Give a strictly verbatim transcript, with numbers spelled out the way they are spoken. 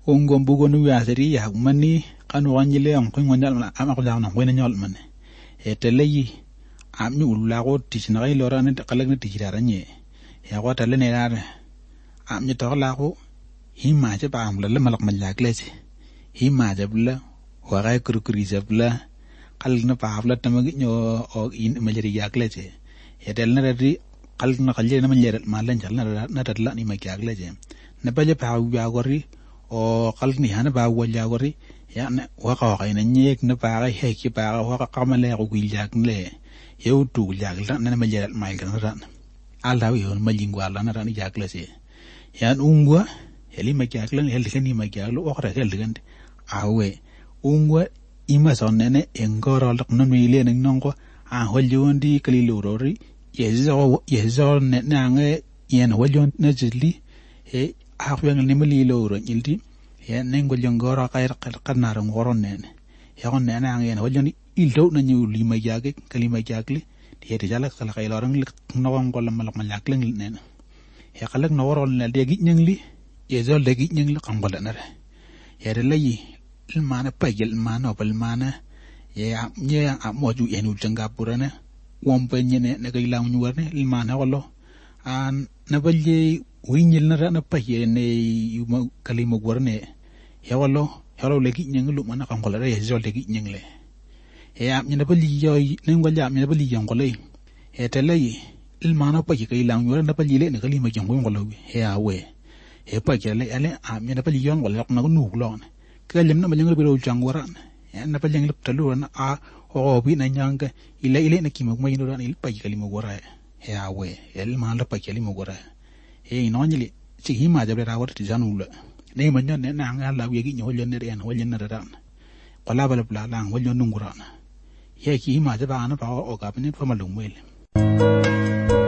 ongom bugo nu ya seri ya mani kanu wanjile on ko ngonjal ma ama ko jawna ko nyol man e teleyi am ñu la ko tisna ay lorane de xalak na tijira nye ya ko tale ne dara am ñu to la ko hima je ba am la malak ma la klesi hima je bla wa ga kru kru je bla xal na pa la tamagi ño o in ma jeri ya klesi e del na di xal na xal je na ma leral ma lan jal na na tat la ni ma ya klesi na ba je pa ya gori o xal ni hana ba wala gori ya na wa ka ga na nyek na ba ga he ki ba wa ka ma le ko gi jak le yow tu jak la na ma leral ma ga na ran ala wi hon ma lingwa la na ran jak le se yan ungwa heli ma jak la heli kan ni ma jak lo okra hel gande awe ungwa ima sonene engoro lak no mi le nang nong ko a holjondi kali lo rori yezo yezo ne nange yen holjon na jili e a khwen ni mali lo ro nyildi yen nengo jongoro kayr qanar ngoron nen yakon ne na yen holjon il do na ñu li ma jage kali ma jagle di te jala kala kay lorang lik no ngol la malak ma jak leng nen ya kala no woron ne de gi ñing li yezo de gi ñing li xam ngol na re ya de lay il mana pagel mana bal mana ya nya amoju enu janga purana wompe ñene ne kay law ñu warne il mana wallo an na balje wiñil na na paye ne yuma kalima warne ya wallo halo legi ñing lu mana xam ngol re yezo de gi ñing le ya ñene bali yoy ne ngol ya ñene bali yongole e te lay il mana paye kay law ñu warne bali le ne kalima jongo ngolo ya we e paye le ale a ñene bali yongol na ko nu lon kalim na maling biro jangwaran ya na paling lep taluran a o bi na nyanga ile ile na kimo mo yinoran il pa kali mo gora ya we el ma la pa kali mo gora e no nyili ci hima jabre ra warti janula ne ma nyon ne na nga la wi gi nyol ne ren hol ne ran qala bala bla la hol no ngurana ye ki hima jaba na pa o ka ne fa malum wel